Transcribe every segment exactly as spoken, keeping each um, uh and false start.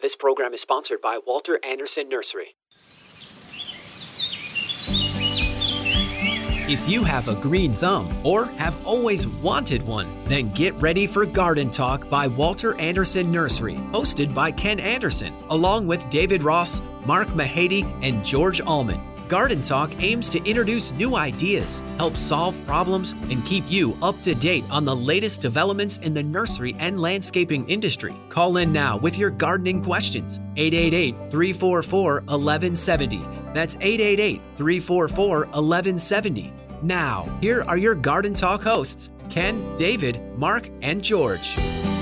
This program is sponsored by Walter Anderson Nursery. If you have a green thumb or have always wanted one, then get ready for Garden Talk by Walter Anderson Nursery, hosted by Ken Anderson, along with David Ross, Mark Mahady, and George Allman. Garden Talk aims to introduce new ideas, help solve problems, and keep you up to date on the latest developments in the nursery and landscaping industry. Call in now with your gardening questions. eight eight eight, three four four, one one seven zero. That's eight eight eight, three four four, one one seven zero. Now, here are your Garden Talk hosts, Ken, David, Mark, and George.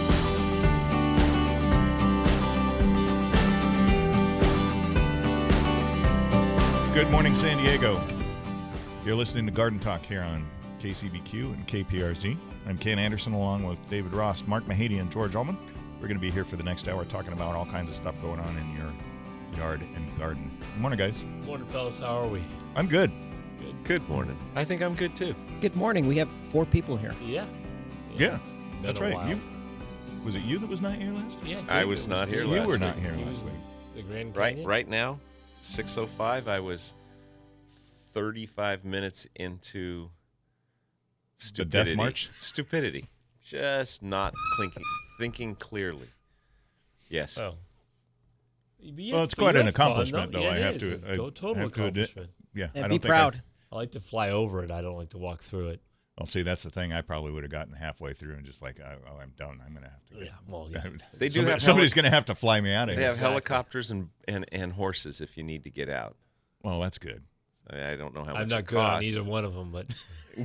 Good morning, San Diego. You're listening to Garden Talk here on K C B Q and K P R Z. I'm Ken Anderson along with David Ross, Mark Mahady, and George Allman. We're going to be here for the next hour talking about all kinds of stuff going on in your yard and garden. Good morning, guys. Good morning, fellas. How are we? I'm good. Good. Good morning. I think I'm good, too. Good morning. We have four people here. Yeah. Yeah, Been that's a right. while. You Was it you that was not here last week? Yeah, I David was not here You last were week. not here He last was week. The Grand Right, Canyon? right now, six oh five, I was thirty-five minutes into The stupidity. Death March? Stupidity. Just not thinking, thinking clearly. Yes. Oh. Yeah, Well, it's but quite you an had fun, accomplishment, though. Yeah, I it have is. to. It's I a total have to admit- accomplishment. Yeah, And I be don't proud. think I like to fly over it. I don't like to walk through it. I, well, see, that's the thing. I probably would have gotten halfway through and just like, oh, oh, I'm done. I'm going to have to. Get, Yeah, well, yeah. They do Somebody- have somebody's heli- going to have to fly me out of They here. have Exactly. helicopters and, and, and horses if you need to get out. Well, that's good. I, mean, I don't know how I'm much not it good on costs. either one of them, but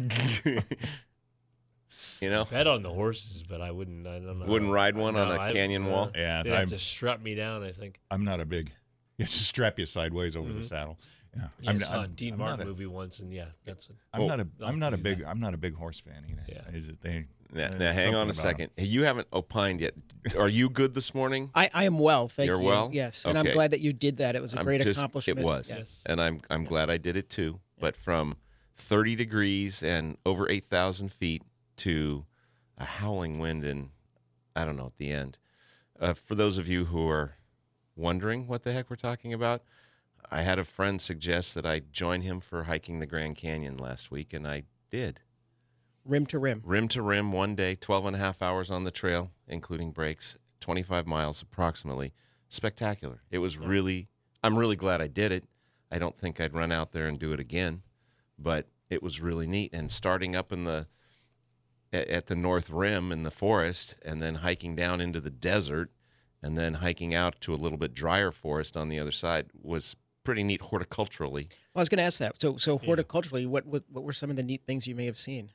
You know? I've had on the horses, but I wouldn't. I don't know. Wouldn't ride one No, on a I- canyon uh, wall? Yeah, They'd have I'm, to strap me down, I think. I'm not a big. You have to strap you sideways over Mhm. the saddle. Yeah, Yeah, I'm, I saw a I'm- Dean I'm Martin not a- movie once, and yeah, that's it. I'm Oh, not a. not I'm not a to do big. that. I'm not a big horse fan either. Yeah. Is it they? Now, there's now hang on a something about second. Hey, you haven't opined yet. Are you good this morning? I, I am well, thank You're you. well? Yes, and I'm Okay. glad that you did that. It was a I'm great just- accomplishment. It was, Yeah. Yes. and I'm I'm glad I did it too. But from thirty degrees and over eight thousand feet to a howling wind, and I don't know at the end. Uh, for those of you who are wondering what the heck we're talking about, I had a friend suggest that I join him for hiking the Grand Canyon last week, and I did. Rim to rim. Rim to rim, one day, twelve and a half hours on the trail, including breaks, twenty-five miles approximately. Spectacular. It was really, I'm really glad I did it. I don't think I'd run out there and do it again, but it was really neat. And starting up in the, at, at the North Rim in the forest, and then hiking down into the desert, and then hiking out to a little bit drier forest on the other side was pretty neat horticulturally. Well, I was going to ask that. So, so horticulturally, what, what what were some of the neat things you may have seen?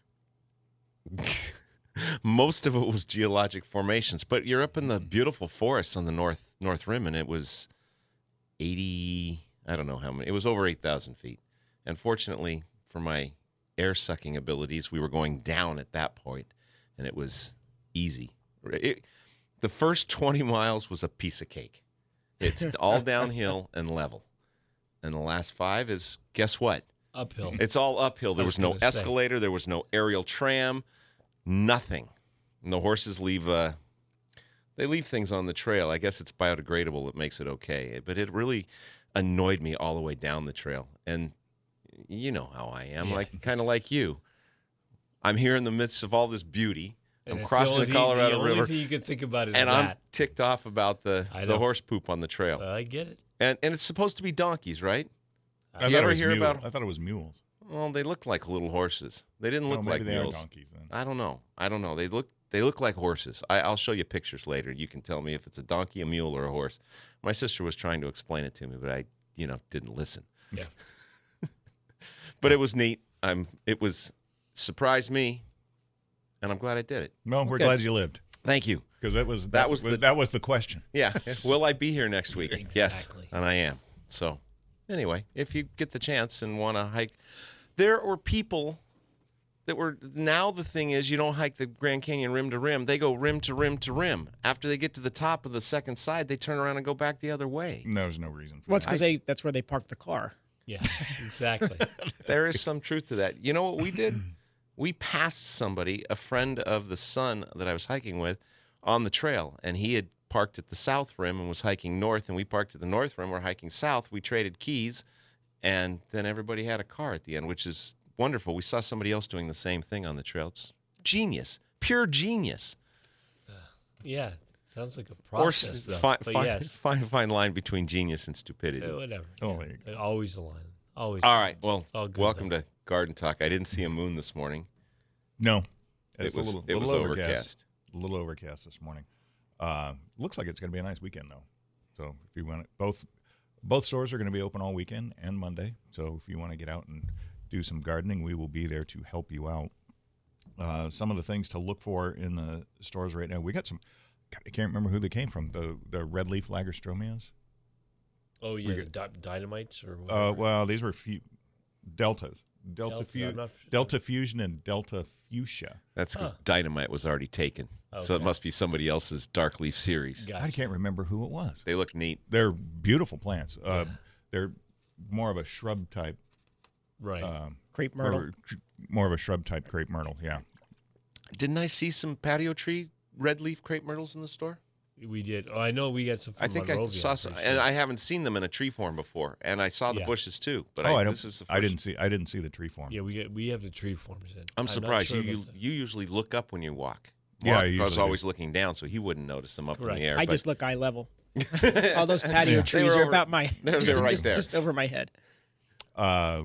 Most of it was geologic formations, but you're up in the beautiful forests on the north north rim, and it was eighty. I don't know how many. It was over eight thousand feet, and fortunately for my air sucking abilities, we were going down at that point, and it was easy. It, the first twenty miles was a piece of cake. It's all downhill and level, and the last five is guess what? Uphill. It's all uphill. There I was, was no gonna say. escalator. There was no aerial tram. Nothing. And the horses leave. Uh, they leave things on the trail. I guess it's biodegradable that makes it okay. But it really annoyed me all the way down the trail. And you know how I am, Yeah, like kind of it's- like you. I'm here in the midst of all this beauty. And I'm it's crossing only the thing- Colorado the River, only thing you could think about is and I'm that. ticked off about the I the know. horse poop on the trail. I get it. and and it's supposed to be donkeys, right? I Do you thought ever it was hear mule. about- I thought it was mules. Well, they look like little horses. They didn't look Oh, maybe like they mules. are donkeys then. I don't know. I don't know. They look they look like horses. I, I'll show you pictures later. You can tell me if it's a donkey, a mule, or a horse. My sister was trying to explain it to me, but I, you know, didn't listen. Yeah. But it was neat. I'm. It was surprised me, and I'm glad I did it. Well, we're Okay. glad you lived Thank you. because that was That was the- that was the question. Yeah. Will I be here next week? Yes, Exactly. and I am. So, anyway, if you get the chance and want to hike, there were people that were now the thing is you don't hike the Grand Canyon rim to rim. They go rim to rim to rim. After they get to the top of the second side, they turn around and go back the other way. There's no reason for Well, it's that. because they that's where they parked the car. Yeah, exactly. There is some truth to that. You know what we did? We passed somebody, a friend of the son that I was hiking with, on the trail, and he had parked at the south rim and was hiking north, and we parked at the north rim. We're hiking south. We traded keys, and then everybody had a car at the end, which is wonderful. We saw somebody else doing the same thing on the trail. It's genius, pure genius. Yeah, sounds like a Or process, s- though. fi- but fi- yes, fine, fine line between genius and stupidity. Uh, whatever. Oh, yeah. there you go. Always a line. Always. All right. Well, all good, welcome though. to Garden Talk. I didn't see a moon this morning. No, It it's was- a little, it was little overcast. A little overcast this morning. Uh, looks like it's going to be a nice weekend though. So if you want it, both both stores are going to be open all weekend and Monday. So if you want to get out and do some gardening, we will be there to help you out. Uh, some of the things to look for in the stores right now. We got some. God, I can't remember who they came from. The the red leaf lagerstromias. Oh yeah, we the got- di- dynamites or whatever. Uh, well, these were fu- deltas. Delta, Delta, fu- I'm not- Delta Fusion and Delta Fuchsia. That's because Huh. Dynamite was already taken. So it Okay. must be somebody else's Dark Leaf series. Gotcha. I can't remember who it was. They look neat. They're beautiful plants. Uh, they're more of a shrub type. Right. Um, Crepe more, myrtle. of a- more of a shrub type crepe myrtle. Yeah. Didn't I see some patio tree red leaf crepe myrtles in the store? we did. Oh, I know we got some. From I think I Monrovia, saw I'm some, pretty and sure. I haven't seen them in a tree form before. And I saw the Yeah. bushes too. But oh, I, I, don't. this is the first. I didn't see. I didn't see the tree form. Yeah, we get we have the tree forms in. I'm not surprised. sure you, about you the- you usually look up when you walk. Yeah, Mark I was usually do. always looking down, so he wouldn't notice them up Correct. in the air. I but just look eye level. All those patio They trees were are over- about my they're- just, they're right just- there. just over my head. A uh,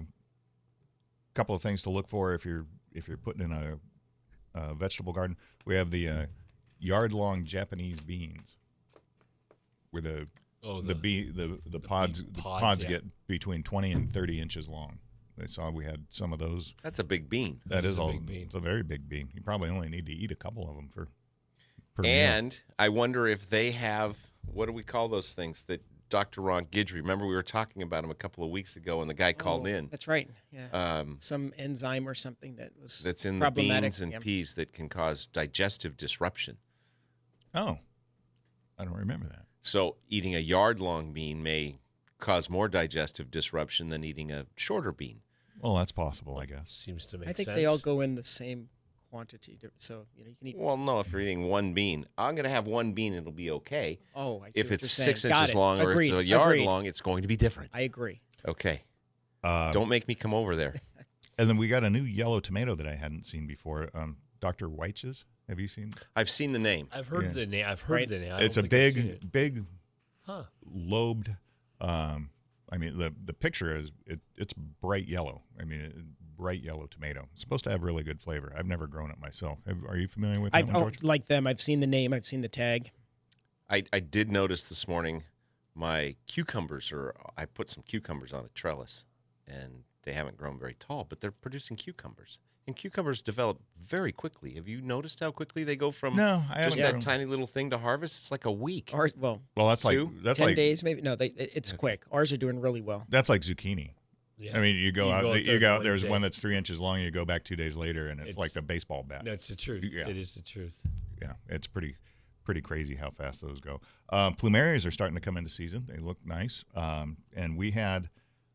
couple of things to look for if you're if you're putting in a, a vegetable garden. We have the uh, yard-long Japanese beans, where the Oh, the the, bee the the pods bee the pods, pods yeah. get between twenty and thirty inches long. I saw we had some of those. that's a big bean. That It's is a all. big bean. It's a very big bean. You probably only need to eat a couple of them for. Per meal. And I wonder if they have, what do we call those things that Doctor Ron Guidry, remember we were talking about him a couple of weeks ago and the guy called Oh, in. That's right. Yeah. Um, Some enzyme or something that was that's in the problematic. beans and yeah. peas that can cause digestive disruption. Oh, I don't remember that. So eating a yard-long bean may cause more digestive disruption than eating a shorter bean. Well, that's possible, I guess. seems to make I think sense. they all go in the same quantity, to- so you know you can eat. Well, no, if you're eating one bean, I'm going to have one bean, it'll be okay. Oh, I see If what it's you're saying. six Got inches it. long or Agreed. it's a yard Agreed. long, it's going to be different. I agree. Okay. Uh, Don't make me come over there. And then we got a new yellow tomato that I hadn't seen before. Um, Doctor Weitz's. Have you seen? I've seen the name. I've heard Yeah. the name. I've heard Right. the name. I It's a don't think I've seen big, it. big, Huh. lobed. Um, I mean, the the picture is it, it's bright yellow. I mean, it, bright yellow tomato. It's supposed to have really good flavor. I've never grown it myself. Have, are you familiar with that I one, oh, George? like them. I've seen the name. I've seen the tag. I, I did notice this morning my cucumbers are, I put some cucumbers on a trellis and they haven't grown very tall, but they're producing cucumbers. And cucumbers develop very quickly. Have you noticed how quickly they go from No, I just haven't. that grown- tiny little thing to harvest? It's like a week. Ours, well, Well, that's like Two? that's ten like days maybe. No, they, it- it's Okay. quick. Ours are doing really well. that's like zucchini. Yeah. I mean, you go You out, go out you there go out. one There's day. one that's three inches long. You go back two days later, and it's, It's- like the baseball bat. That's the truth. Yeah. It is the truth. Yeah, it's pretty pretty crazy how fast those go. Um, plumerias are starting to come into season. They look nice, um, and we had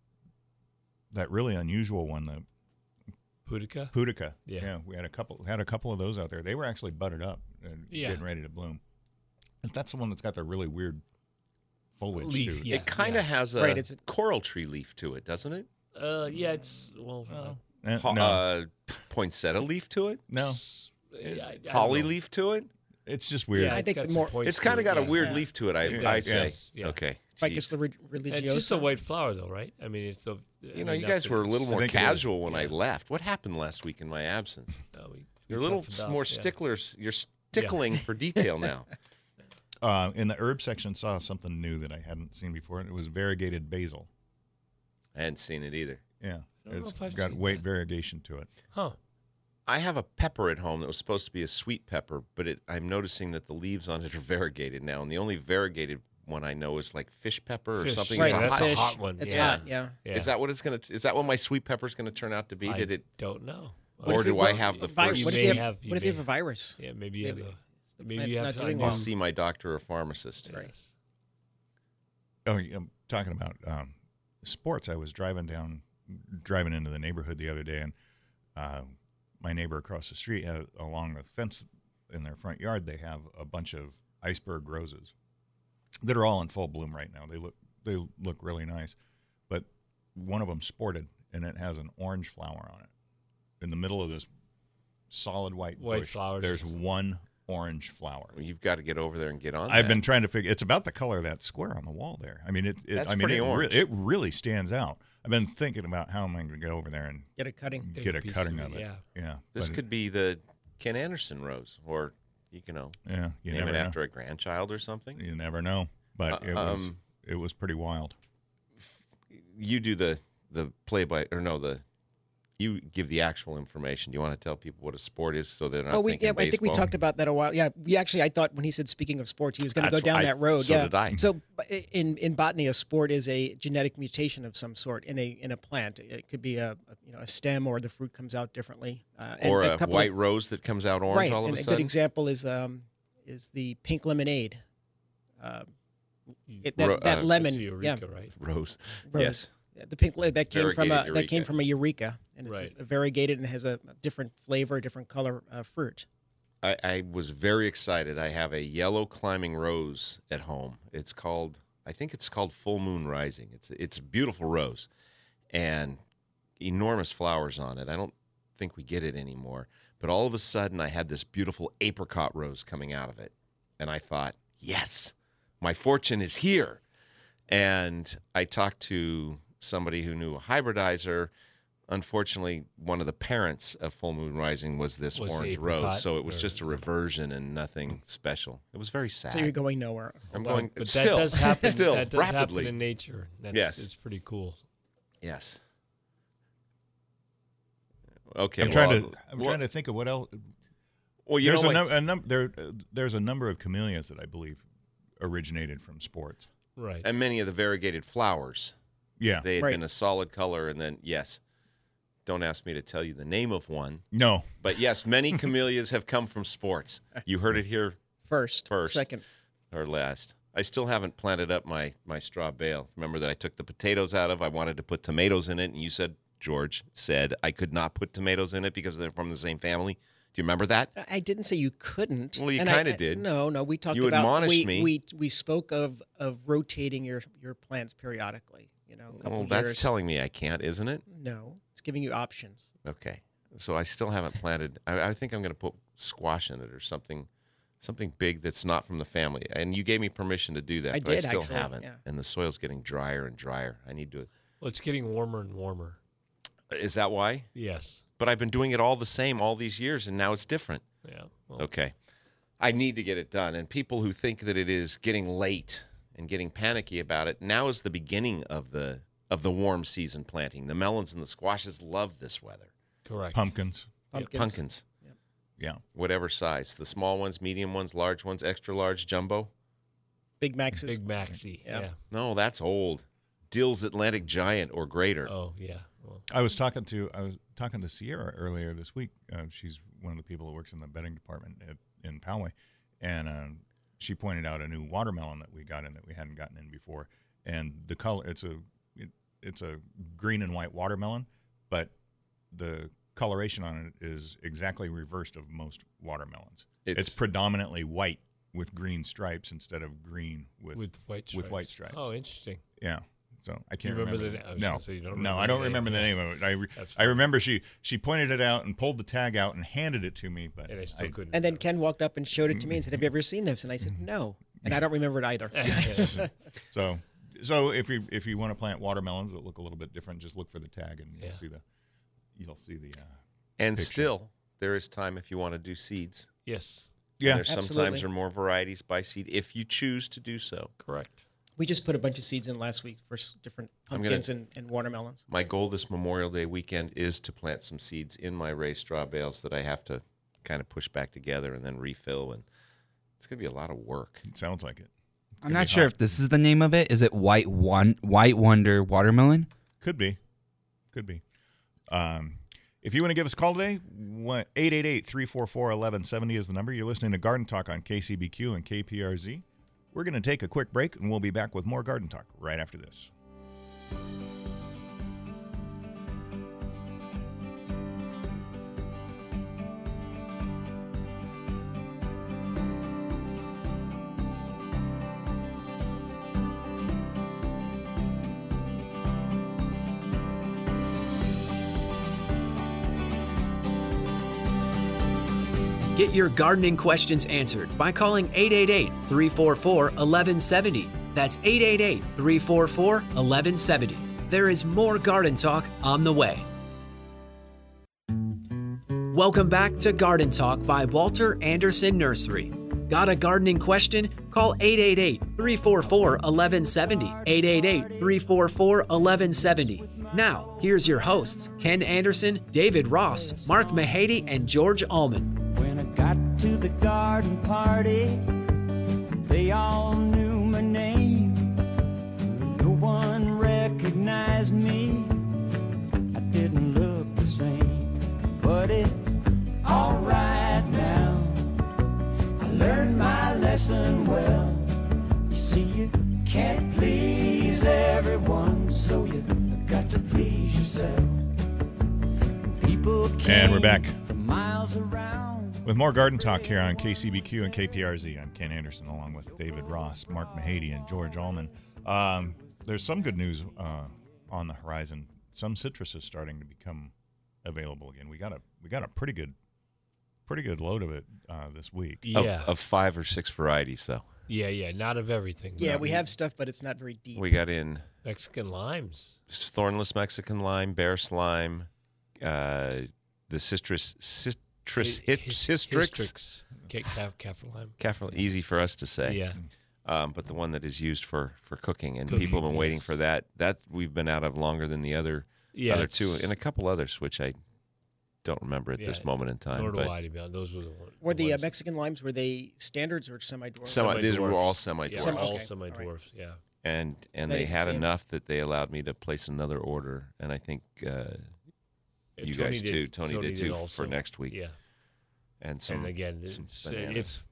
that really unusual one, the Pudica. pudica. Yeah. we had a couple had a couple of those out there. They were actually budded up and Yeah. getting ready to bloom. But that's the one that's got the really weird foliage Leaf, to it. yeah. it kind of has a Right, it's a- coral tree leaf to it, doesn't it? Uh, yeah, it's well. Well, Eh, Ho- no, uh, poinsettia leaf to it? no, s- yeah, I- I don't Holly know. leaf to it? it's just weird. Yeah, I it's think got the some more- points It's to kind of it, got a yeah. weird Yeah. leaf to it, I, It I does, say. yes, yeah. Okay. Ficus Jeez. re- religiosa. It's just a white flower, though, right? I mean, it's the. You know, you guys were a little more think it is. casual when I Yeah. left. What happened last week in my absence? No, we, we You're a little toughened up, more yeah. sticklers. You're stickling for detail now. Uh, in the herb section, saw something new that I hadn't seen before, and it was variegated basil. I hadn't seen it either. Yeah, I don't know it's if I've got seen weight that. variegation to it. Huh. I have a pepper at home that was supposed to be a sweet pepper, but it, I'm noticing that the leaves on it are variegated now, and the only variegated one I know is like fish pepper or Fish. something. Right, It's a that's hot- a fish. hot one. It's yeah. hot. Yeah. Yeah. Is that what it's gonna? Is that what my sweet pepper is gonna turn out to be? I Did it? don't know. Or if do you- I well, have the vi- first? What You if you may have, have- you what if you may- have a virus? Yeah, maybe you Maybe have a. the Maybe plant's you have not to doing unlock- well. I'll see my doctor or pharmacist. Yes. Oh, yeah, I'm talking about um, sports. I was driving down, driving into the neighborhood the other day, and uh, my neighbor across the street, had, along the fence in their front yard, they have a bunch of iceberg roses, that are all in full bloom right now. They look they look really nice, but one of them sported, and it has an orange flower on it. In the middle of this solid white, White bush, flowers. there's one orange flower. Well, you've got to get over there and get on. I've that. been trying to figure. It's about the color of that square on the wall there. I mean, it. it That's I mean, pretty it, re- orange. it really stands out. I've been thinking about how am I going to get over there and Get a cutting. Take get a a piece cutting of of it, it. yeah. yeah. This but could be the Ken Anderson rose, or you know, it, yeah. You name never it know. after a grandchild or something. You never know. But Uh, it was um, it was pretty wild. You do the the play by or no the. You give the actual information. Do you want to tell people what a sport is so they're not Oh, we thinking yeah, I think we baseball? talked about that a while. Yeah, we actually I thought when he said speaking of sports, he was going to go That's down what I- that road. so yeah. did I. So in in botany, a sport is a genetic mutation of some sort in a in a plant. It could be a, a you know a stem, or the fruit comes out differently, uh, and or a, couple white of, rose that comes out orange right. all of and a a sudden. good example is um is the pink lemonade. Uh, it, that Ro- that uh, lemon, It's yeah, Eureka, right? Rose. rose. Yes. Yeah, the pink le- that came from a Variegated that came Eureka. from a eureka, and it's Right. a variegated and has a different flavor, different color uh, fruit. I, I was very excited. I have a yellow climbing rose at home. It's called, I think it's called Full Moon Rising. It's it's a beautiful rose, and enormous flowers on it. I don't think we get it anymore. But all of a sudden, I had this beautiful apricot rose coming out of it, and I thought, yes, my fortune is here. And I talked to somebody who knew a hybridizer. Unfortunately, one of the parents of Full Moon Rising was this Was orange apricot, rose, so it was or- just a reversion and nothing special. It was very sad. So you're going nowhere. I'm Well, going but still, that does happen. still that does rapidly. happen in nature. That's, Yes. it's pretty cool. Yes. Okay. I'm trying well, to I'm well- trying to think of what else. Well, you there's know, a, like, num- a num- there uh, there's a number of camellias that I believe originated from sports. Right. and many of the variegated flowers, Yeah. they had Right. been a solid color, and then yes, don't ask me to tell you the name of one, No. but yes, many camellias have come from sports. You heard it here First, First. second. or last. I still haven't planted up my my straw bale. Remember that I took the potatoes out of. I wanted to put tomatoes in it, and you said, George said I could not put tomatoes in it because they're from the same family. Do you remember that? I didn't say you couldn't. Well, you and I- kinda I- did. No, no, we talked You about admonished we, me. We we spoke of of rotating your your plants periodically. You know, a couple Well, that's years. telling me I can't, isn't it? No, it's giving you options. Okay. So I still haven't planted. I, I think I'm going to put squash in it or something, something big that's not from the family. And you gave me permission to do that, I but I did, still actually, haven't. yeah. And the soil's getting drier and drier. I need to. Well, it's getting warmer and warmer. Is that why? Yes. But I've been doing it all the same all these years, and now it's different. Yeah. Well, Okay. I need to get it done. And people who think that it is getting late and getting panicky about it, now is the beginning of the of the warm season planting. The melons and the squashes love this weather. correct. Pumpkins. Pumpkins. Pumpkins, Yeah. whatever size. The small ones, medium ones, large ones, extra large, jumbo. Big Maxes. Big Maxi. Yeah. Yeah. No, that's old. Dill's Atlantic Giant or greater. Oh, yeah. Well, I was talking to I was talking to Sierra earlier this week. Uh, she's one of the people that works in the bedding department at, in Poway, and um, she pointed out a new watermelon that we got in that we hadn't gotten in before. And the color it's a it, it's a green and white watermelon, but the coloration on it is exactly reversed of most watermelons. It's, It's- predominantly white with green stripes instead of green with, with white stripes. with white stripes. Oh, interesting. yeah. So I Do you can't remember remember. the- I was no, gonna say you don't no, remember I don't the remember name. the name of it. I, re- That's I fine. remember she she pointed it out and pulled the tag out and handed it to me, but And I still I- couldn't. And then remember. Ken walked up and showed it to me and said, "Have you ever seen this?" And I said, "No," and I don't remember it either. so so if you if you want to plant watermelons that look a little bit different, just look for the tag and Yeah. you'll see the you'll see the uh, and picture. still, there is time if you want to do seeds. Yes. And yeah. there sometimes Absolutely. are more varieties by seed if you choose to do so. Correct. We just put a bunch of seeds in last week for s- different I'm gonna- pumpkins and, and watermelons. My goal this Memorial Day weekend is to plant some seeds in my raised straw bales that I have to kind of push back together and then refill. And it's going to be a lot of work. It sounds like it. It's I'm gonna not be sure hot. if this is the name of it. Is it White One White Wonder Watermelon? Could be. Could be. Um, if you want to give us a call today, eight eight eight, three four four, one one seven zero is the number. You're listening to Garden Talk on K C B Q and K P R Z. We're going to take a quick break, and we'll be back with more Garden Talk right after this. Get your gardening questions answered by calling eight eight eight, three four four, one one seven zero. That's eight eight eight, three four four, one one seven zero. There is more Garden Talk on the way. Welcome back to Garden Talk by Walter Anderson Nursery. Got a gardening question? Call eight eight eight, three four four, one one seven zero. eight eight eight, three four four, one one seven zero. Now, here's your hosts, Ken Anderson, David Ross, Mark Mahady, and George Allman. When I got to the garden party, they all knew my name. No one recognized me. I didn't look the same, but it's all right now. I learned my lesson well. You see, you can't please everyone, so you got to please yourself. People And we're back from miles around. with more Garden Talk here on K C B Q and K P R Z. I'm Ken Anderson, along with David Ross, Mark Mahady, and George Allman. Um, there's some good news uh, on the horizon. Some citrus is starting to become available again. We got a we got a pretty good pretty good load of it uh, this week. Yeah. Of, of five or six varieties, though. yeah, yeah. Not of everything. Yeah, Not we have stuff, but it's not very deep. We got in Mexican limes. thornless Mexican lime, bear slime, uh, the citrus citrus hit His- cistrix. Histrix. Ca- ca- Kaffir lime. Careful, easy for us to say. Yeah. Um, but the one that is used for, for cooking, and Cooking, people have been waiting yes. for that. That we've been out of longer than the other Yeah. other two, it's- and a couple others, which I don't remember at Yeah, this moment in time. Nor do but I, to be honest. Those were the, one, Were the uh, ones- Mexican limes, were they standards or semi-dwarf? Semi- these were Semi-dwarfs. all semi Yeah, dwarfs, Semi- all okay, semi all right. dwarfs. Yeah. and and So I they didn't had see 'em. enough that they allowed me to place another order, and I think uh, Yeah, you Tony guys did- too, Tony, did too also. for next week, Yeah. and some and again, some it's, uh, bananas. if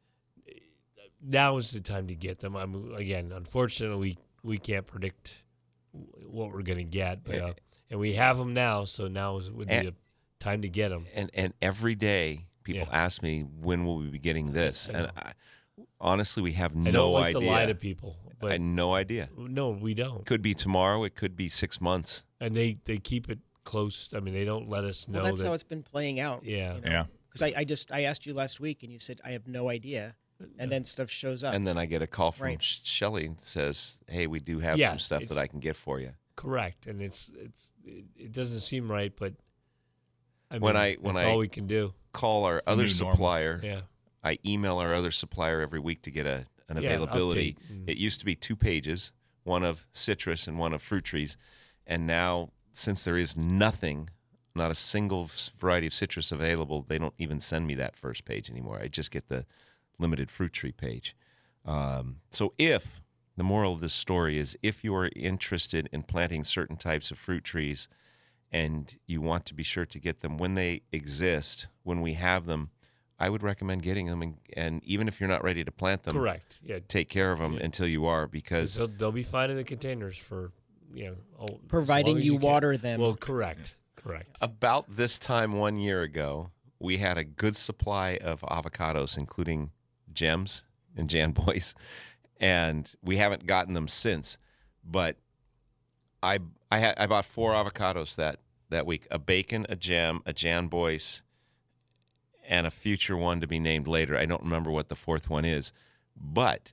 now is the time to get them. I'm again, unfortunately, we we can't predict w- what we're going to get, but uh, and we have them now, so now is, would be And- a time to get them. and and every day people Yeah. ask me when will we be getting this, I and know. I, honestly, we have no I don't like idea. to lie to people, I but had no idea. no, we don't. Could be tomorrow. It could be six months. And they they keep it close. I mean, they don't let us know Well, that's that. how it's been playing out. Yeah. you know? Yeah. Because I, I just I asked you last week and you said I have no idea, and then stuff shows up. And then I get a call from Right. Sh Shelley that says, "Hey, we do have Yeah, some stuff it's- that I can get for you." Correct, and it's it's it, it doesn't seem right, but I When mean, I- when that's I- all we can do. Call our the other new normal. supplier. Yeah. I email our other supplier every week to get a an Yeah, availability. update. Mm. It used to be two pages, one of citrus and one of fruit trees, and now since there is nothing, not a single s- variety of citrus available, they don't even send me that first page anymore. I just get the limited fruit tree page. Um, so if the moral of this story is if you are interested in planting certain types of fruit trees and you want to be sure to get them when they exist, when we have them, I would recommend getting them. And, and even if you're not ready to plant them, Correct. Yeah. take care of them Yeah. until you are, because They'll, they'll be fine in the containers for you know. Oh, as Providing long as you can. water them. Well, correct. Correct. about this time one year ago, we had a good supply of avocados, including Gems and Jan Boys, and we haven't gotten them since. But I I had I bought four avocados that that week: a bacon, a Gem, a Jan Boys, and a future one to be named later. I don't remember what the fourth one is, but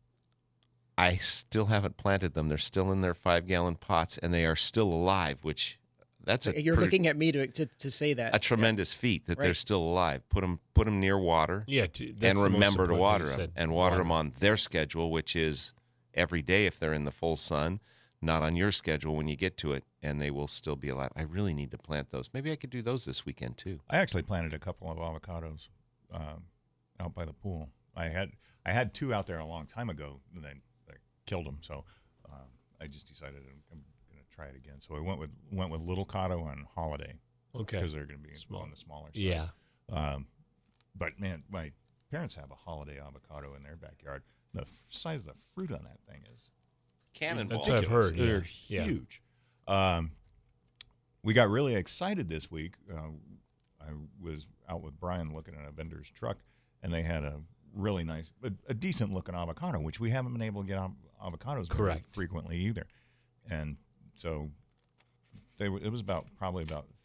I still haven't planted them. They're still in their five-gallon pots, and they are still alive, which that's a You're pretty- looking at me to to, to say that. a tremendous feat that they're Right. still alive. Put them put them near water, Yeah. To, that's and the most remember to important water thing you them, said. and water them on their schedule, which is every day if they're in the full sun, not on your schedule when you get to it, and they will still be alive. I really need to plant those. Maybe I could do those this weekend too. I actually planted a couple of avocados um, out by the pool. I had I had two out there a long time ago, and then I killed them. So um, I just decided I'm, I'm going to try it again. So I went with went with Little Cotto and Holiday Okay. because they're going to be Small. on the smaller side. Yeah. Um, but man, my parents have a Holiday avocado in their backyard. The f- size of the fruit on that thing is Cannonball. That's what I've heard. they're Yeah. Yeah. huge. Um, we got really excited this week. Uh, I was out with Brian looking at a vendor's truck, and they had a really nice, a, a decent looking avocado, which we haven't been able to get av- avocados very Correct. frequently either. And so they were, it was about probably about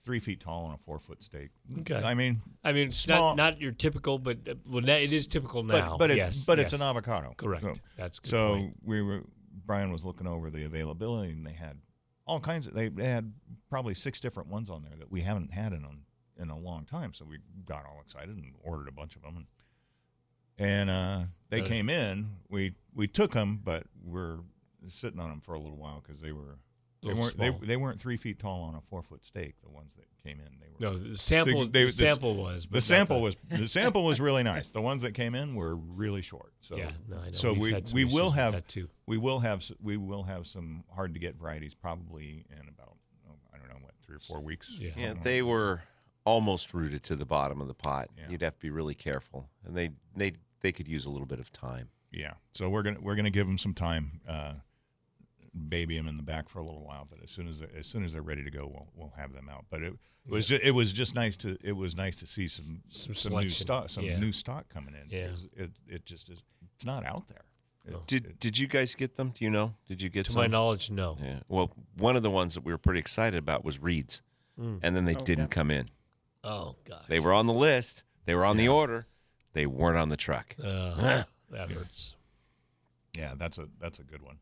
three feet tall on a four foot stake. Okay. I mean, I mean, it's small- not not your typical, but uh, well, that, it is typical now. but but, it, yes, but yes. it's an avocado. Correct. So, That's a good so point. we were. Brian was looking over the availability, and they had all kinds of. They, they had probably six different ones on there that we haven't had in a, in a long time. So we got all excited and ordered a bunch of them, and, and uh, they Good. came in. We we took them, but we're sitting on them for a little while because they were. They Little weren't. They, small. they weren't three feet tall on a four foot stake. The ones that came in, they were. No, the sample. Sig- they- the the- sample was. but The not sample the- was the sample was really nice. The ones that came in were really short. So yeah, no, I know. so We've we had some we issues will with have that too. we will have s- we will have some hard to get varieties probably in about oh, I don't know what three or four weeks. Yeah. Yeah, something they like were almost rooted to the bottom of the pot. Yeah. You'd have to be really careful, and they they they could use a little bit of time. that. Yeah. So we're gonna we're gonna give them some time, uh, baby them in the back for a little while. But as soon as they, as soon as they're ready to go, we'll we'll have them out. But it was ju- it was just nice to it was nice to see some Some some, new selection. stock some Yeah. new stock coming in. Yeah. because It it just is it's not out there. It- Did it- did you guys get them? Do you know? Did you get To some? my knowledge, no. Yeah. Well, one of the ones that we were pretty excited about was Reed's, Mm. and then they Okay. didn't come in. Oh gosh. They were on the list. They were on the order. They weren't on the truck. Uh, that hurts. Yeah, that's a that's a good one.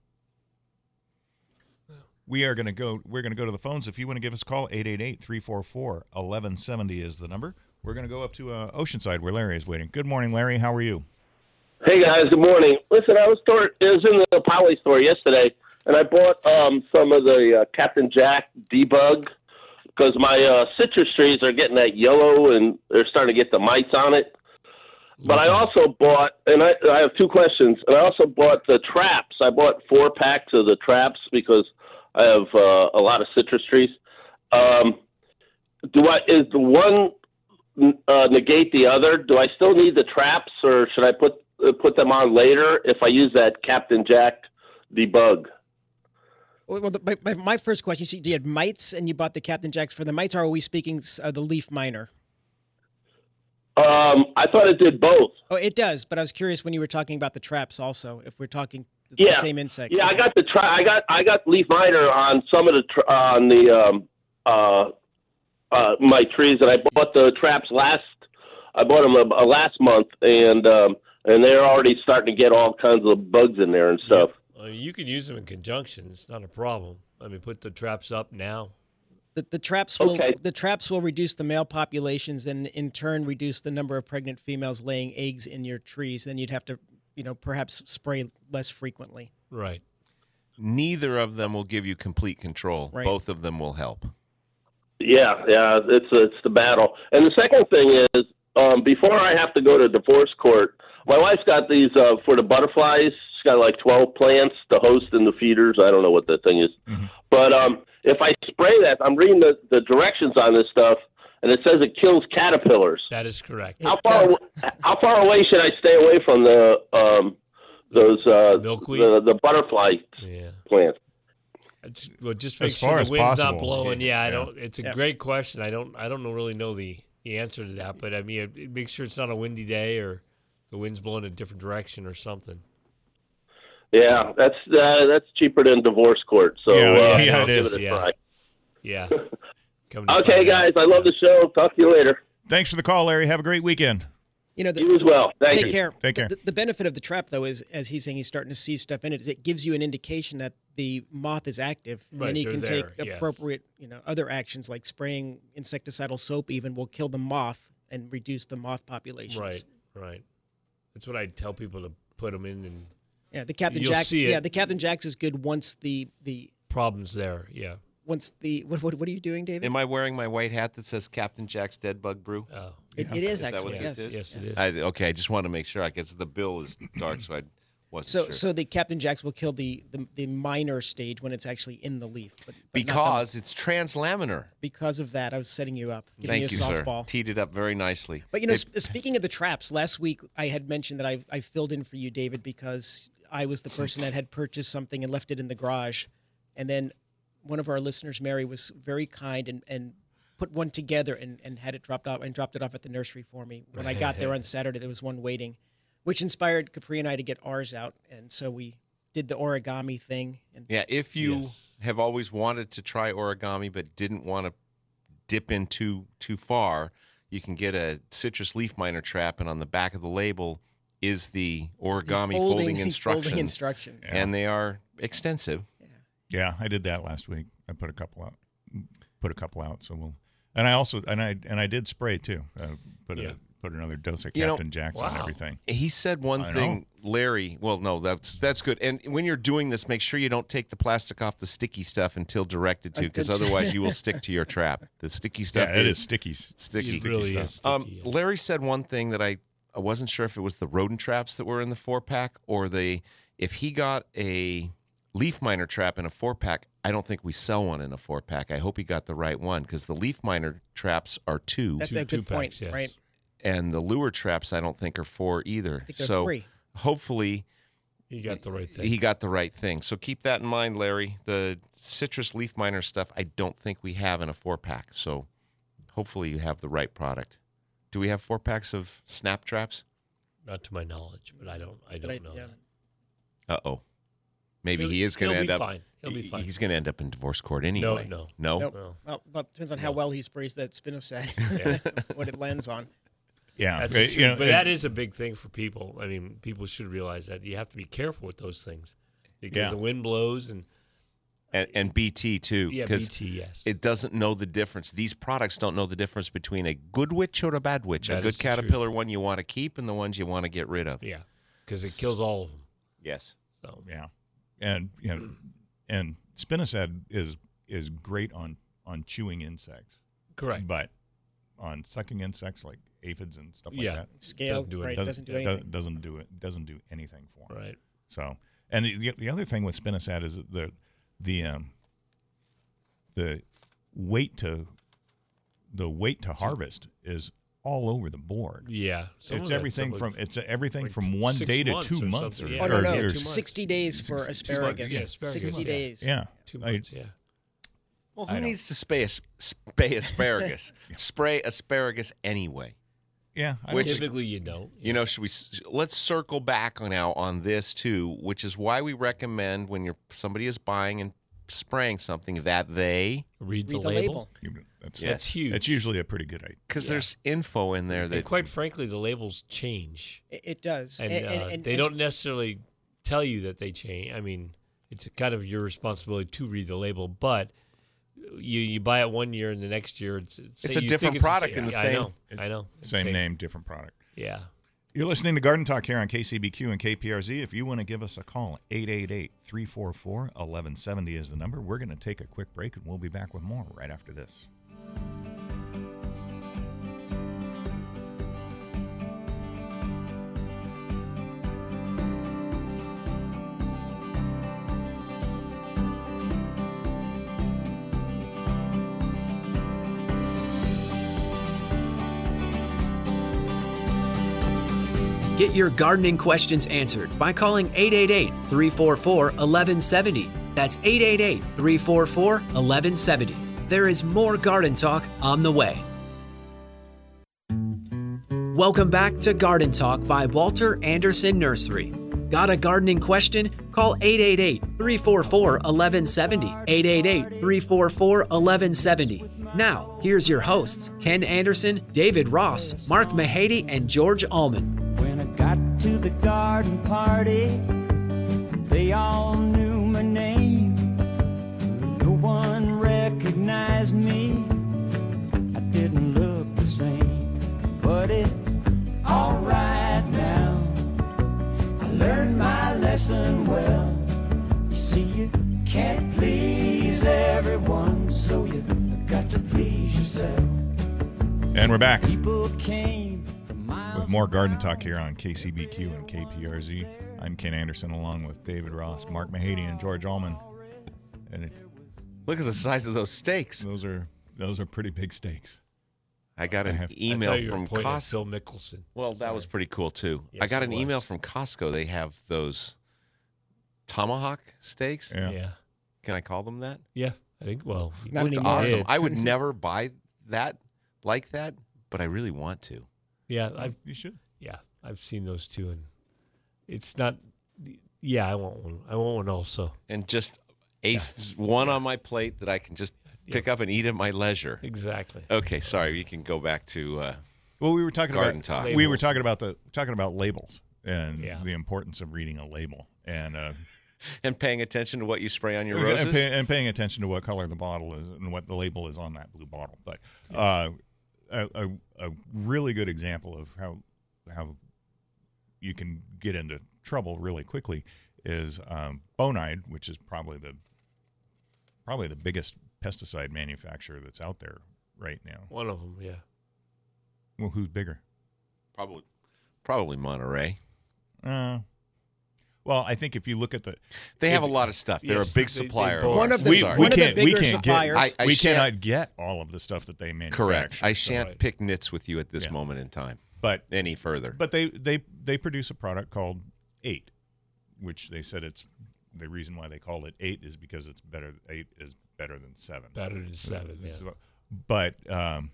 We are going to go. We're going to go to the phones. If you want to give us a call, eight eight eight, three four four, one one seven zero is the number. We're going to go up to uh, Oceanside where Larry is waiting. Good morning, Larry. How are you? Hey guys, good morning. Listen, I was store, I was in the Poly store yesterday, and I bought um, some of the uh, Captain Jack debug because my uh, citrus trees are getting that yellow, and they're starting to get the mites on it. But I also bought, and I, I have two questions, and I also bought the traps. I bought four packs of the traps because I have uh, a lot of citrus trees. Um, do I is the one uh, negate the other? Do I still need the traps, or should I put uh, put them on later if I use that Captain Jack debug? Well, the, my, my- my first question, you see, you had mites and you bought the Captain Jacks. For the mites, are we speaking uh, the leaf miner? Um, I thought it did both. Oh, it does, but I was curious when you were talking about the traps also, if we're talking the Yeah. same insect. Yeah, I Okay. got the tri- I got I got leaf miner on some of the tr- on the um, uh, uh, my trees, and I bought the traps last. I bought them uh, last month, and um, and they're already starting to get all kinds of bugs in there and stuff. I mean, you can use them in conjunction. It's not a problem. I mean, put the traps up now. The, the traps will Okay. the traps will reduce the male populations and in turn reduce the number of pregnant females laying eggs in your trees. Then you'd have to, you know, perhaps spray less frequently. Right. Neither of them will give you complete control. Right. Both of them will help. Yeah, yeah, it's it's the battle. And the second thing is, um, before I have to go to divorce court, my wife's got these uh, for the butterflies. She's got like twelve plants to host in the feeders. I don't know what that thing is, but um, if I spray that, I'm reading the, the directions on this stuff, and it says it kills caterpillars. That is correct. It How far does. how far away should I stay away from the um, those uh, Milkweed? the, the butterfly Yeah. plants? It's- Well, just make As sure far the as wind's possible. not blowing. Yeah, I Yeah. don't. It's a Yeah. great question. I don't. I don't know- really know the, the answer to that, but I mean, it, it make sure it's not a windy day or the wind's blowing a different direction or something. Yeah, that's uh, that's cheaper than divorce court. So Yeah, uh, yeah, I'll it give is. it a Yeah. try. Yeah. Come to Okay, find guys, out. I love the show. Talk to you later. Thanks for the call, Larry. Have a great weekend. You know, the, You as well. Thank take you. care. Take care. The, the benefit of the trap, though, is as he's saying, he's starting to see stuff in it. Is it gives you an indication that the moth is active, and Right, then you they're can there, take yes. appropriate, you know, other actions like spraying insecticidal soap. Even will kill the moth and reduce the moth populations. Right. Right. That's what I tell people to put them in, and Yeah, the Captain You'll Jack. see it. Yeah, the Captain Jacks is good once the the problems there. Yeah. once the what what, what are you doing, David? Am I wearing my white hat that says Captain Jack's Dead Bug Brew? Oh. it, it is Is that actually what yes. this is? Yes, it is. I, okay, I just want to make sure. I guess the bill is dark, so I wasn't So sure. so the Captain Jacks will kill the, the the minor stage when it's actually in the leaf. But, but not the- because it's translaminar. because of that, I was setting you up, giving Thank you, you a sir. softball. Teed it up very nicely. But you know, It- sp- speaking of the traps, last week I had mentioned that I I filled in for you, David, because I was the person that had purchased something and left it in the garage, and then one of our listeners, Mary, was very kind and, and put one together and, and had it dropped off and dropped it off at the nursery for me. When I got there on Saturday, there was one waiting, which inspired Capri and I to get ours out, and so we did the origami thing. And yeah, if you Yes. have always wanted to try origami but didn't want to dip in too too far, you can get a citrus leaf miner trap, and on the back of the label is the origami The folding, folding instructions, folding instructions. and they are extensive. Yeah, I did that last week. I put a couple out. Put a couple out. So we'll. And I also and I and I did spray too. Uh, put Yeah. a put another dose of You know, Captain Jackson and wow. everything. He said one I thing, Larry. Well, no, that's that's good. And when you're doing this, make sure you don't take the plastic off the sticky stuff until directed to, because Until- otherwise you will stick to your trap. The sticky stuff Yeah, it is is stickies. sticky. It really stuff. is sticky. Um, yeah. Larry said one thing that I, I wasn't sure if it was the rodent traps that were in the four pack or the if he got a leaf miner trap in a four pack. I don't think we sell one in a four pack. I hope he got the right one, because the leaf miner traps are two, That's Two- a two good point, packs, yes. right? and the lure traps I don't think are four either. I think they're so three. hopefully You got the right thing. he got the right thing. So keep that in mind, Larry. The citrus leaf miner stuff I don't think we have in a four pack. So hopefully you have the right product. Do we have four packs of snap traps? Not to my knowledge, but I don't. I don't But I- know. yeah. Uh oh. Maybe He'll- he is going to he'll end be up. fine. He'll be he- fine. He's going to end up in divorce court anyway. no. No. Nope. No. Well, but depends on how No. well he sprays that spinosad, what it lands on. Yeah, That's uh, true. you know, but and- that is a big thing for people. I mean, people should realize that you have to be careful with those things because Yeah. the wind blows and And, and B T too. yeah, B Because T, yes. it doesn't know the difference. These products don't know the difference between a good witch or a bad witch. That a good is the Caterpillar one you want to keep and the ones you want to get rid of. yeah, because it kills all of them. Yes. So Yeah, and you know, and spinosad is is great on on chewing insects, correct. but on sucking insects like aphids and stuff like Yeah. that, Scale, do right? anything. Doesn't do do- anything. doesn't do it. Doesn't do anything for them. Right. So, and the the other thing with spinosad is that the the um the weight to the weight to harvest is all over the board. Yeah. Some it's of that, everything some from of- it's everything like from one six day to months two or months. something, Or, yeah. Oh no, or- no, or- two months. sixty days for Six- asparagus. yeah, asparagus, Sixty yeah. days. yeah, two I- months. Yeah. Well, I who know. needs to spray, as- spray asparagus? Spray asparagus anyway. yeah. I Which- don't- Typically, you don't. You know, should we s- let's circle back now on this too, which is why we recommend when you're somebody is buying and spraying something that they read the, Read the label. label. that's Yeah. That's huge. It's usually a pretty good idea. because Yeah. there's info in there And that quite frankly, the labels change, It, it does, and, and, and, uh, and they it's- don't necessarily tell you that they change. I mean, it's kind of your responsibility to read the label, but you you buy it one year and the next year it's it's, It's say a you different think it's product in the yeah, same- I know. I know. It's Same name, different product. Yeah. You're listening to Garden Talk here on K C B Q and K P R Z. If you want to give us a call, eight eight eight, three four four, one one seven zero is the number. We're going to take a quick break, and we'll be back with more right after this. Get your gardening questions answered by calling eight eight eight, three four four, one one seven zero. That's eight eight eight, three four four, one one seven zero. There is more Garden Talk on the way. Welcome back to Garden Talk by Walter Anderson Nursery. Got a gardening question? Call eight eight eight, three four four, one one seven zero. eight eight eight, three four four, one one seven zero. Now, here's your hosts, Ken Anderson, David Ross, Mark Mahady, and George Allman. When I got to the garden party, they all knew my name. No one recognized me. I didn't look the same, but it's alright now. I learned my lesson well. You see, you can't please everyone, so you got to please yourself. And we're back People came from miles with more Garden Talk here on K C B Q and K P R Z. I'm Ken Anderson along with David Ross, Mark Mahady, and George Allman. And it, look at the size of those steaks. those are those are pretty big steaks. I got I an have- I email thought you were from pointing at Costco. Phil Mickelson. Well, that was pretty cool too. I Yes, got it an email was. from Costco. They have those tomahawk steaks. Yeah. Yeah. Can I call them that? Yeah. I think, well, you Not Looked anymore. awesome. did. I would never buy that like that, but I really want to. yeah, I've You should. yeah, I've seen those two, and it's not. Yeah, I want one. I want one also. And just a one on my plate that I can just pick up and eat at my leisure. Exactly. Okay, sorry. You can go back to uh, Well, we were talking garden about talk. we were Labels. talking about the talking about labels and Yeah. the importance of reading a label and uh, And paying attention to what you spray on your and, roses. pay, and paying attention to what color the bottle is and what the label is on that blue bottle. But uh, a, a a really good example of how how you can get into trouble really quickly is um, Bonide, which is probably the probably the biggest pesticide manufacturer that's out there right now. One of them, yeah. Well, who's bigger? Probably, probably Monterey. Uh, well, I think if you look at the, They have if- a lot of stuff. They're Yes, a big they- they supplier. both- One of the- we, Sorry. we one of the can't we bigger can't suppliers- get I- I we shan't- cannot get all of the stuff that they manufacture. Correct. I so- shan't Right. pick nits with you at this Yeah. moment in time but any further. but they they they produce a product called Eight, which they said it's the reason why they called it Eight is because it's better. Eight is better than seven. Better than seven, yeah. So- But um,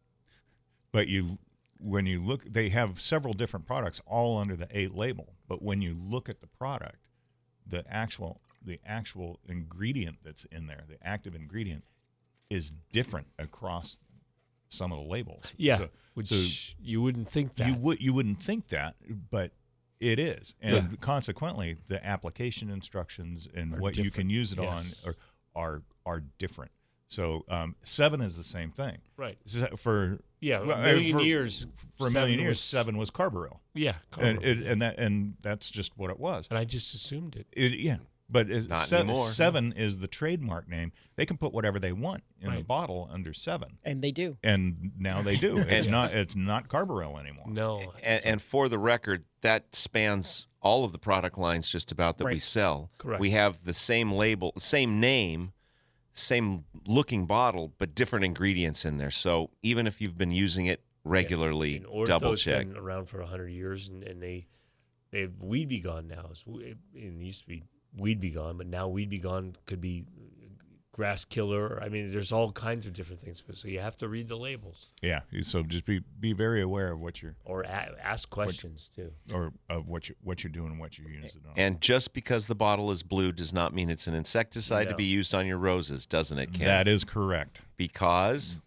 but you when you look, they have several different products all under the Eight label. But when you look at the product, the actual the actual ingredient that's in there, the active ingredient, is different across some of the labels. Yeah, So- which so you wouldn't think that. you would you wouldn't think that, but it is, and Yeah. consequently, the application instructions and Are what you different. can use it Yes. on are are are different. So um, seven is the same thing. Right. Se- For Yeah, well, a uh, million for- years. for a seven million years, was- seven was carbaryl, Yeah, and Colorado, it, yeah. and that and that's just what it was. And I just assumed it. It, yeah, but is, Not se- anymore. seven is the trademark name. They can put whatever they want in the Right. bottle under seven, And they do. and now they do. It's And- not it's not carbaryl anymore. No. And, and for the record, that spans all of the product lines just about that we Right. sell. Correct. We have the same label, same name, same looking bottle, but different ingredients in there. So even if you've been using it regularly, And Ortho's double check. been around for a hundred years, and, and they they Weed Be Gone now. It's, it, it used to be Weed Be Gone, but now Weed Be Gone could be grass killer. I mean, there's all kinds of different things. So you have to read the labels Yeah, so just be be very aware of what you're or a- ask questions too. or of what you what you're doing and what you're using it on. And just because the bottle is blue does not mean it's an insecticide to No. be used on your roses, doesn't it, Ken? That is correct. Because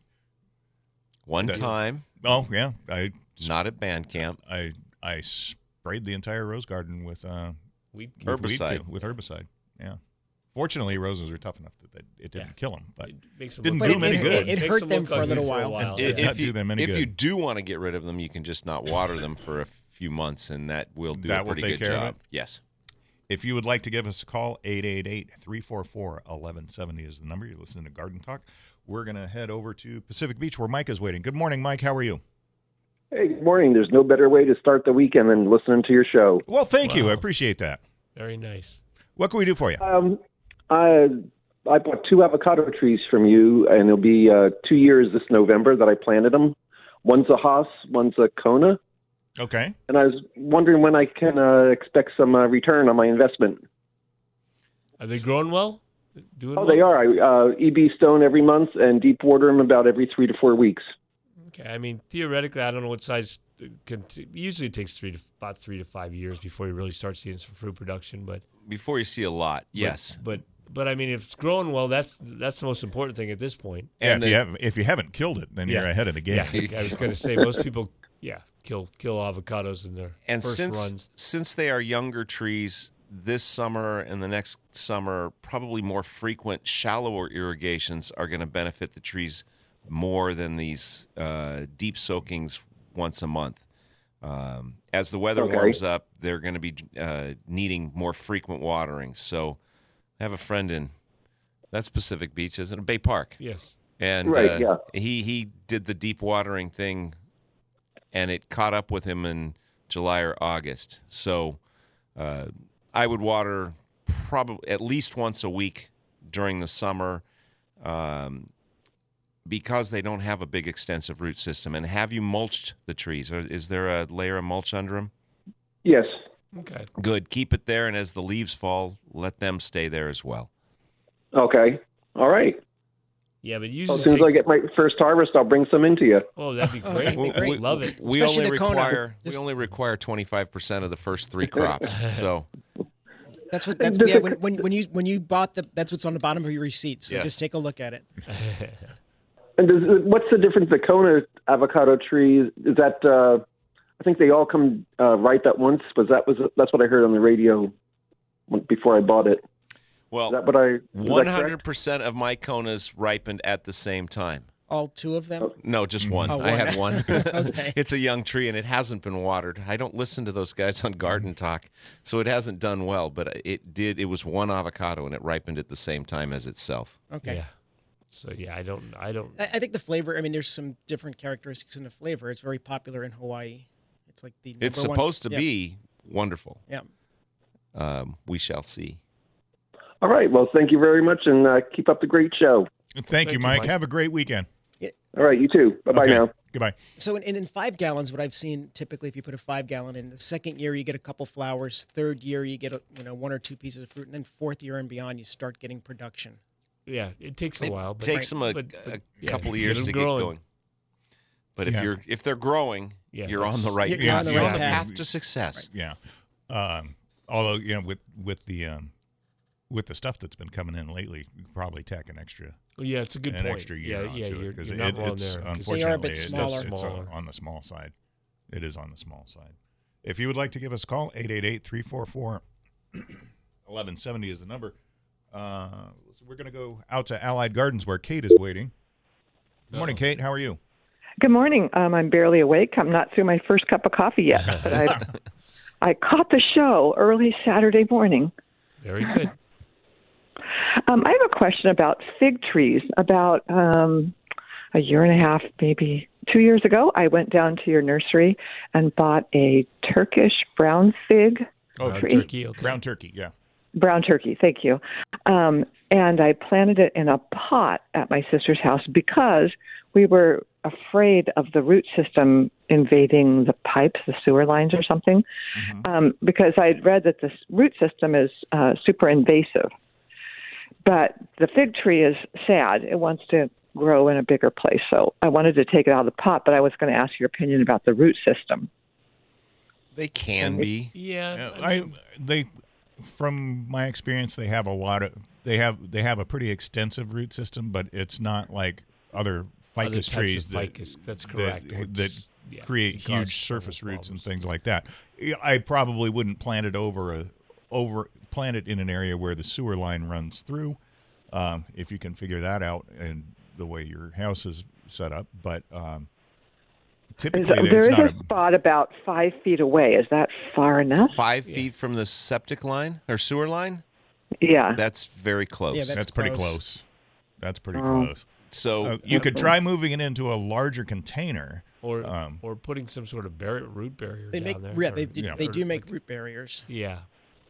one That- time, Oh yeah, I not at band camp, I I sprayed the entire rose garden with uh Weed with weed Herbicide. kill- with herbicide. Yeah. Fortunately, roses are tough enough that that it didn't Yeah. kill them, but it makes them Didn't look do like- them any it, good. It, it Makes hurt them them look for a ugly little for a while. while. It did if not you, do them any if good. you do want to get rid of them, you can just not water them for a few months, and that will do That a will pretty take good care of job. it? Yes. if you would like to give us a call, eight eight eight, three four four, one one seven zero is the number. You're listening to Garden Talk. We're going to head over to Pacific Beach where Mike is waiting. Good morning, Mike. How are you? Hey, good morning. There's no better way to start the weekend than listening to your show. Well, thank you. Wow. I appreciate that. Very nice. What can we do for you? Um, I I bought two avocado trees from you, and it'll be uh, two years this November that I planted them. One's a Haas, one's a Kona, Okay. and I was wondering when I can uh, expect some uh, return on my investment. Are they growing well? Doing Oh, well? they are. I uh, E B stone every month and deep water them about every three to four weeks. Okay. I mean, theoretically, I don't know what size. Can usually it takes three to about three to five years before you really start seeing some fruit production. But Before you see a lot, yes. but but I mean, if it's growing well, that's that's the most important thing at this point. Yeah, And if, the- you have, if you haven't killed it, then you're Yeah. ahead of the game. Yeah, I was going to say most people, yeah, kill kill avocados in their And first since runs. since they are younger trees, this summer and the next summer, probably more frequent, shallower irrigations are going to benefit the trees more than these uh, deep soakings once a month. Um, as the weather Okay. warms up, they're going to be uh, needing more frequent watering. So, I have a friend in that's Pacific Beach, isn't it? Bay Park. Yes. And Right, uh, yeah. he he did the deep watering thing, and it caught up with him in July or August. So uh, I would water probably at least once a week during the summer, um, because they don't have a big extensive root system. And have you mulched the trees? Or is there a layer of mulch under them? Yes. Okay. Good. Keep it there, and as the leaves fall, let them stay there as well. Okay. All right. Yeah, but Well, usually as soon as I takes- get my first harvest, I'll bring some into you. Oh, that'd be Oh, great. that'd be great. We love it. We Especially only the Kona. require Just- we only require twenty five percent of the first three crops. So That's what. That's Does yeah. it- When, when when you when you bought the, that's what's on the bottom of your receipt. So Yes. just take a look at it. And does, what's the difference? The Kona avocado trees, is that, uh, I think they all come uh, ripe at once. Was that, was that's what I heard on the radio when- before I bought it. Well, Is that what I, is that one correct? hundred percent of my Konas ripened at the same time. All two of them. No, just one. Oh, I one. had one. Okay. It's a young tree and it hasn't been watered. I don't listen to those guys on Garden Talk, so it hasn't done well. But it did. It was one avocado and it ripened at the same time as itself. Okay. Yeah. So yeah, I don't. I don't. I, I think the flavor. I mean, there's some different characteristics in the flavor. It's very popular in Hawaii. It's like the. It's number one- supposed to yeah, be wonderful. Yeah. Um, we shall see. All right. Well, thank you very much, and uh, keep up the great show. Thank, you, you, Mike. Mike. Have a great weekend. All right. You too. Bye-bye Okay. now. Goodbye. So in, in, in five gallons, what I've seen typically, if you put a five gallon in, the second year you get a couple flowers, third year you get a, you know one or two pieces of fruit, and then fourth year and beyond you start getting production. Yeah, it takes a It while. But, takes them a, but- a but, yeah, couple of get years them to growing. get going. But if Yeah. you're if they're growing, Yeah, you're on that's- the right You're path. on the You're right on the path. path to success. Yeah. Um, although, you know, with with the um, with the stuff that's been coming in lately, you could probably tack an extra Well, yeah, it's a good an point. extra year yeah, yeah, onto you're, it because you're it, not wrong it's there. 'cause- unfortunately They are a bit it's, smaller. it's Smaller. on, on the small side. It is on the small side. If you would like to give us a call, eight eight eight, three four four, eleven seventy is the number. Uh, so we're going to go out to Allied Gardens where Kate is waiting. Good morning, Uh-oh. Kate. How are you? Good morning. Um, I'm barely awake. I'm not through my first cup of coffee yet, but I I caught the show early Saturday morning. Very good. Um, I have a question about fig trees. About um, a year and a half, maybe two years ago, I went down to your nursery and bought a Turkish brown fig. Oh, Brown tree. turkey. Okay. Brown turkey, yeah. Brown turkey, thank you. Um, and I planted it in a pot at my sister's house because we were afraid of the root system invading the pipes, the sewer lines or something, Mm-hmm. um, because I'd read that the root system is uh, super invasive. But the fig tree is sad. It wants to grow in a bigger place. So I wanted to take it out of the pot, but I was going to ask your opinion about the root system. They can be. Yeah. Yeah, I they from my experience they have a lot of they have they have a pretty extensive root system, but it's not like other Other ficus types trees of that, ficus, that's correct, that, which, that yeah, create can cause huge surface several roots and problems. things like that. Yeah, I probably wouldn't plant it over a over plant it in an area where the sewer line runs through, um, if you can figure that out and the way your house is set up. But um, typically, There it's is not a spot about five feet away. Is that far enough? Five feet from the septic line or sewer line? Yeah. That's very close. Yeah, that's, That's pretty close. close. That's pretty Oh. close. so Uh, you could try moving it into a larger container. Or Um, or putting some sort of bar- root barrier They down make there. yeah, or- they do, yeah. they or do make like- root barriers. Yeah.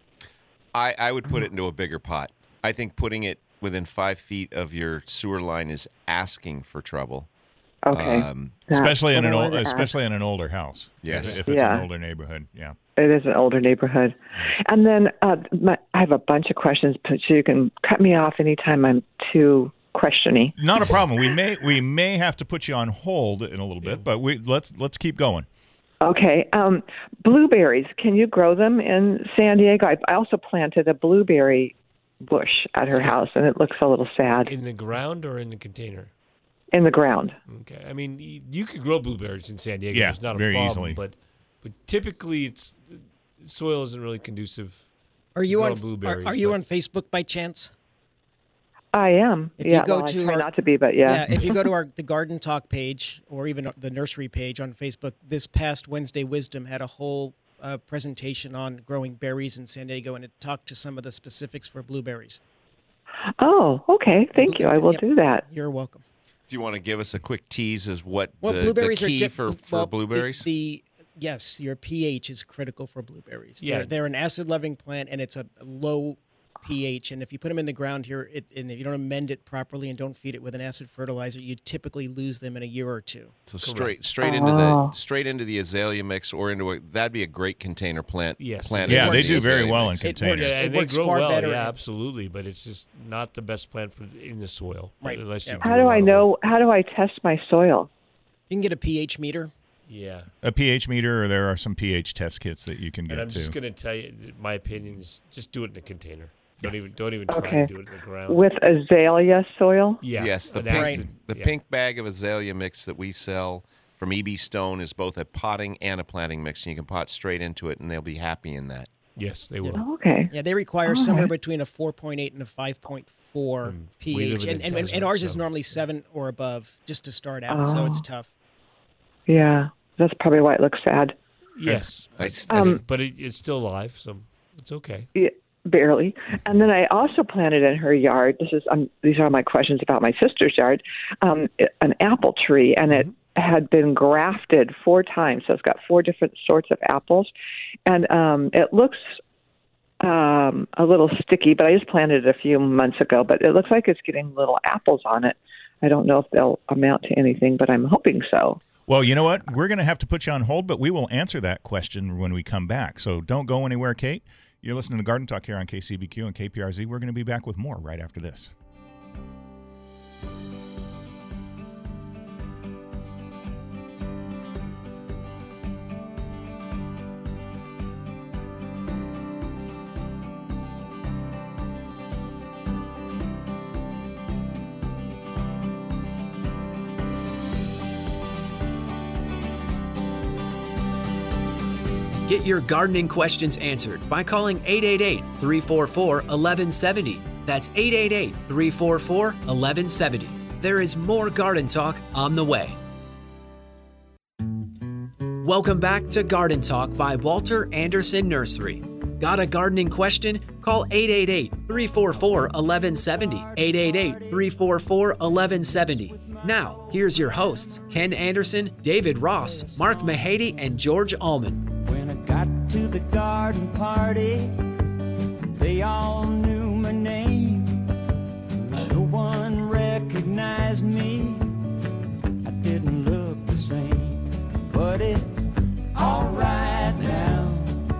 I, I would put it into a bigger pot. I think putting it within five feet of your sewer line is asking for trouble. Okay. Um, That's especially in what an I old, wanted to ask. especially in an older house. Yes. if, if it's Yeah. an older neighborhood, yeah. It is an older neighborhood. And then uh, my, I have a bunch of questions, but you can cut me off anytime I'm too questiony. Not a problem. We may we may have to put you on hold in a little bit, but we let's let's keep going. Okay. Um, blueberries, can you grow them in San Diego? I, I also planted a blueberry bush at her house, and it looks a little sad In the ground or in the container? in the ground. Okay. I mean, y- you could grow blueberries in San Diego. Yeah, it's not a very problem. easily. But but typically, it's soil isn't really conducive. Are you grow on? Are, blueberries, are you but- on Facebook by chance? I am. If you yeah, go well, to I try our- not to be, but yeah. If you go to our the Garden Talk page or even the nursery page on Facebook, this past Wednesday Wisdom had a whole uh, presentation on growing berries in San Diego, and it talked to some of the specifics for blueberries. Oh, okay. Thank you. I will Yep. do that. You're welcome. do you want to give us a quick tease as what Well, the, blueberries the key are diff- for, for well, the- blueberries? The, yes, your pH is critical for blueberries. Yeah. They're, they're an acid-loving plant, and it's a low pH. And if you put them in the ground here, it, and if you don't amend it properly and don't feed it with an acid fertilizer, you typically lose them in a year or two. so straight straight into Oh. the straight into the azalea mix or into a that'd be a great container plant. Yes. plant Yeah, into they the do very azalea well in mix. It containers. works. Yeah, It and they works grow far well. better Yeah, in- absolutely. But it's just not the best plant for, in the soil. Right. Unless you Yeah. do How a do lot I of know? work. How do I test my soil? You can get a pH meter. Yeah. A pH meter, or there are some pH test kits that you can get And I'm too. just going to tell you, my opinion is just do it in a container. Don't even don't even try Okay. to do it in the ground. With azalea soil? Yeah. Yes, the an pink, acid- the yeah. pink bag of azalea mix that we sell from E B Stone is both a potting and a planting mix. And you can pot straight into it, and they'll be happy in that. Yes, they will. Oh, okay. Yeah, they require All somewhere right. between a four point eight and a five point four Mm, we live pH. in And, the and, and desert, ours is so- normally seven or above just to start out, so it's Oh. tough. Yeah, that's probably why it looks sad. Yes. I, but- I- Um, but it, it's still alive, so it's okay. Yeah, barely. And then I also planted in her yard. This is um, these are my questions about my sister's yard. Um, an apple tree, and it had been grafted four times, so it's got four different sorts of apples, and um, it looks um, a little sticky. But I just planted it a few months ago. But it looks like it's getting little apples on it. I don't know if they'll amount to anything, but I'm hoping so. Well, you know what? We're going to have to put you on hold, but we will answer that question when we come back. So don't go anywhere, Kate. You're listening to Garden Talk here on K C B Q and K P R Z. We're going to be back with more right after this. Get your gardening questions answered by calling eight eight eight, three four four, one one seven zero. That's eight eight eight, three four four, one one seven zero. There is more Garden Talk on the way. Welcome back to Garden Talk by Walter Anderson Nursery. Got a gardening question? Call eight eight eight, three four four, one one seven zero. eight eight eight, three four four, one one seven zero. Now, here's your hosts, Ken Anderson, David Ross, Mark Mahady, and George Allman. When I got to the garden party, they all knew my name. No one recognized me. I didn't look the same, but it's all right now.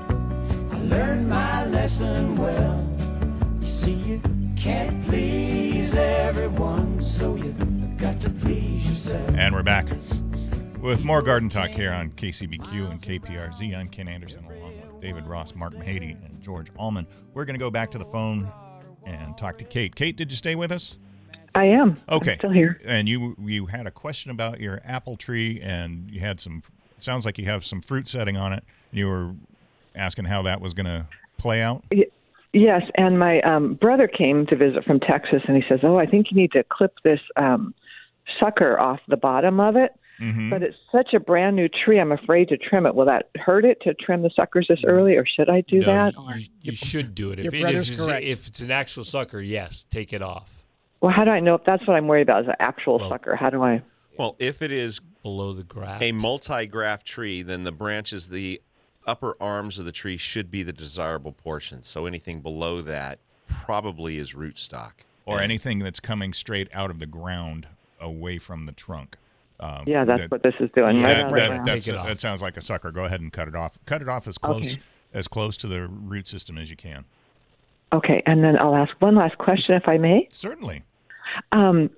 I learned my lesson well. You see, you can't please everyone, so you got to please yourself. And we're back with more Garden Talk here on K C B Q and K P R Z. I'm Ken Anderson along with David Ross, Mark Mahady, and George Allman. We're going to go back to the phone and talk to Kate. Kate, did you stay with us? I am. Okay. I'm still here. And you you had a question about your apple tree, and you had some, it sounds like you have some fruit setting on it. You were asking how that was going to play out? Y- Yes, and my um, brother came to visit from Texas, and he says, "Oh, I think you need to clip this um, sucker off the bottom of it." Mm-hmm. But it's such a brand new tree, I'm afraid to trim it. Will that hurt it to trim the suckers this early, or should I do No, that? You, Or, you, you should do it. Your if, brother's if, it's, correct. if it's an actual sucker, yes, take it off. well, how do I know if that's what I'm worried about? Is an actual Well- sucker? How do I? well, if it is Below the graft. a multi-graft tree, then the branches, the upper arms of the tree should be the desirable portion. So anything below that probably is rootstock. Or And- anything that's coming straight out of the ground away from the trunk. Um, Yeah, that's that- what this is doing. Yeah, right that, on that- the ground. that's Take it a- off. that sounds like a sucker. Go ahead and cut it off. Cut it off as close Okay. as close to the root system as you can. Okay, and then I'll ask one last question, if I may. Certainly. Um,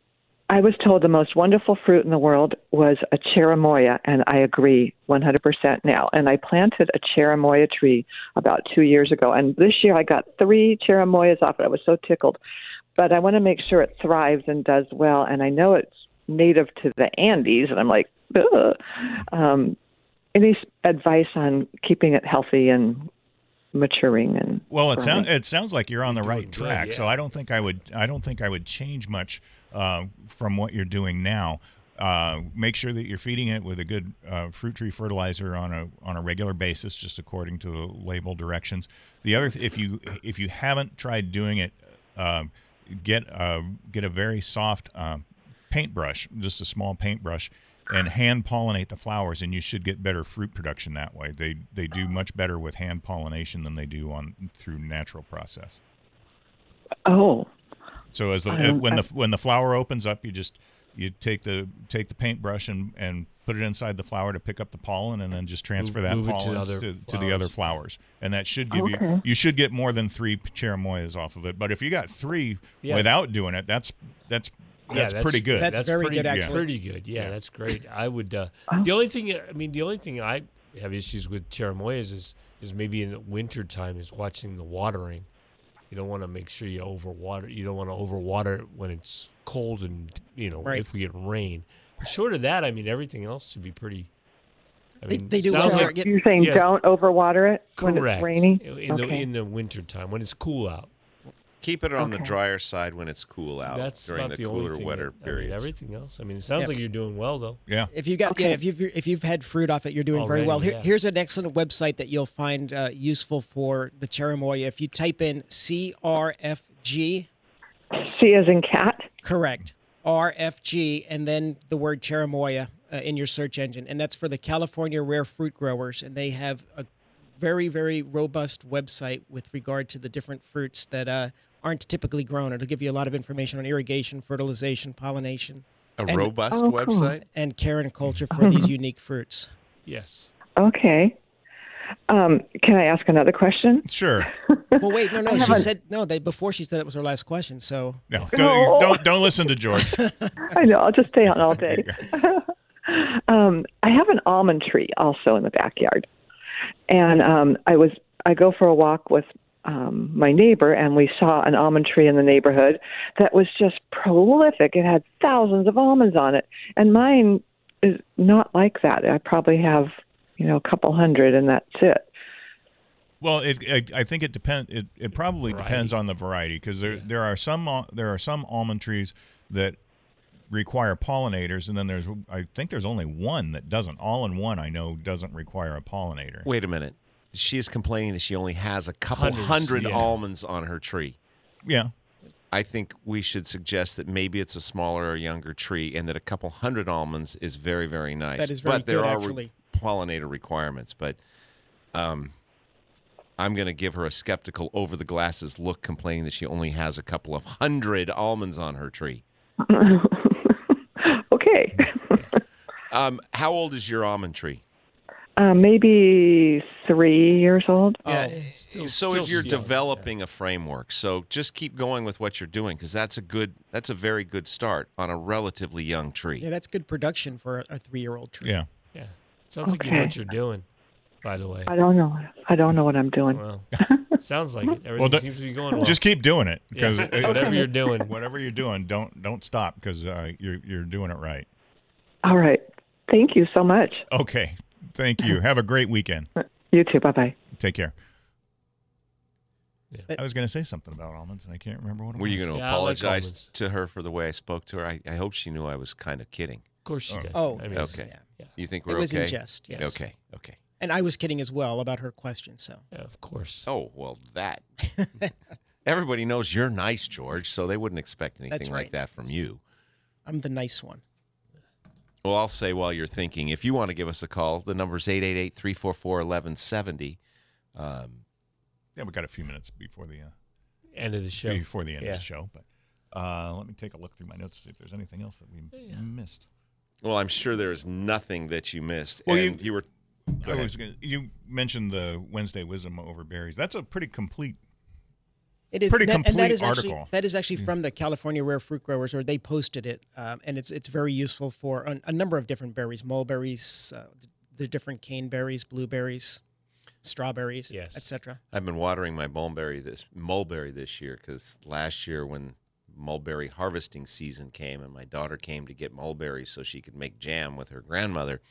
I was told the most wonderful fruit in the world was a cherimoya, and I agree one hundred percent now. And I planted a cherimoya tree about two years ago, and this year I got three cherimoyas off it. I was so tickled. But I want to make sure it thrives and does well, and I know it's native to the Andes, and I'm like, ugh. Um, any s- advice on keeping it healthy and maturing and Well, it growing? sounds it sounds like you're on the You're right doing good, track. yeah. So I don't think I would I don't think I would change much uh, from what you're doing now. Uh, make sure that you're feeding it with a good uh, fruit tree fertilizer on a on a regular basis, just according to the label directions. The other, th- if you if you haven't tried doing it, uh, get a, get a very soft uh, paintbrush, just a small paintbrush, and hand pollinate the flowers, and you should get better fruit production that way. They they do much better with hand pollination than they do on through natural process. Oh, So as the Um, when I- the when the flower opens up, you just you take the take the paintbrush and, and put it inside the flower to pick up the pollen, and then just transfer that Move it to pollen other to, to the other flowers. flowers, and that should give you Okay. you should get more than three cherimoyas off of it. But if you got three Yeah. without doing it, that's that's that's pretty good. That's very pretty, good, actually. Pretty good. Yeah, Yeah. that's great. I would. Uh, the only thing, I mean, the only thing I have issues with cherimoyas is is maybe in the winter time is watching the watering. You don't want to make sure you overwater. You don't want to overwater it when it's cold and you know Right. if we get rain. But short of that, I mean, everything else should be pretty. I They- mean, they do sounds well. like, Get- You're saying yeah. don't overwater it when correct it's rainy? in the Okay. in the winter time when it's cool out. Keep it on the Okay. drier side when it's cool out That's during about the the cooler, only thing. wetter that, I mean, periods. everything else. I mean, it sounds Yeah. like you're doing well though. Yeah. If you got Okay. yeah, if you've if you've had fruit off it, you're doing very Already, well. Here, yeah. Here's an excellent website that you'll find uh, useful for the cherimoya. If you type in C R F G, C as in cat. correct, R F G, and then the word cherimoya uh, in your search engine, and that's for the California Rare Fruit Growers, and they have a very very robust website with regard to the different fruits that uh, aren't typically grown. It'll give you a lot of information on irrigation, fertilization, pollination, A and- robust Oh, cool. website? and care and culture for these unique fruits. Yes. Okay. Um, can I ask another question? Sure. Well, wait, no, no. I She haven't- said no. They before she said it was her last question. So No, No. don't, don't don't listen to George. I know. I'll just stay on all day. um, I have an almond tree also in the backyard, and um, I was I go for a walk with um, my neighbor, and we saw an almond tree in the neighborhood that was just prolific. It had thousands of almonds on it, and mine is not like that. I probably have you know a couple hundred, and that's it. Well, it, it I think it depends. It, it probably Variety. depends on the variety because there there are some al- there are some almond trees that require pollinators, and then there's I think there's only one that doesn't. All in one, I know doesn't require a pollinator. Wait a minute. She is complaining that she only has a couple Hundreds, hundred yeah. almonds on her tree. Yeah. I think we should suggest that maybe it's a smaller or younger tree and that a couple hundred almonds is very, very nice. That is very but there good, are actually. pollinator requirements. But um, I'm going to give her a skeptical, over the glasses look, complaining that she only has a couple of hundred almonds on her tree. Okay. Um, how old is your almond tree? Uh, maybe three years old. Yeah. Oh. Still, So still if you're young, developing a framework, so just keep going with what you're doing because that's a good, that's a very good start on a relatively young tree. yeah, that's good production for a, a three-year-old tree. Yeah. Yeah. Sounds like you know Okay. what you're doing. By the way. I don't know. I don't know what I'm doing. Well, sounds like it. Everything don't- seems to be going well. Just keep doing it Yeah, because whatever you're doing. whatever you're doing, don't don't stop because uh, you're you're doing it right. All right. Thank you so much. Okay. Thank you. Have a great weekend. You too. Bye bye. Take care. Yeah. I was going to say something about almonds, and I can't remember what it Were was. you going to Yeah, I like apologize almonds. to her for the way I spoke to her? I, I hope she knew I was kind of kidding. Of course she Oh. did. Oh, I mean, yes, Okay. yeah. Yeah. You think It we're was okay? in jest, yes. Okay. Okay. And I was kidding as well about her question. So Yeah, of course. Oh, well, that. Everybody knows you're nice, George, so they wouldn't expect anything That's like right. that from you. I'm the nice one. Well, I'll say while you're thinking, if you want to give us a call, the number's eight eight eight, three four four, one one seven zero. Um, Yeah, we got a few minutes before the uh, End of the show. before the end Yeah. of the show, but uh, let me take a look through my notes to see if there's anything else that we missed. well, I'm sure there's nothing that you missed. Well, and you- you, were. Go I ahead. was gonna, you mentioned the Wednesday Wisdom over berries. That's a pretty complete. It is Pretty that, and complete that is actually article. that is actually from the California Rare Fruit Growers, or they posted it, um, and it's it's very useful for a, a number of different berries, mulberries, uh, the different cane berries, blueberries, strawberries, Yes. et cetera. I've been watering my mulberry this mulberry this year because last year when mulberry harvesting season came and my daughter came to get mulberries so she could make jam with her grandmother,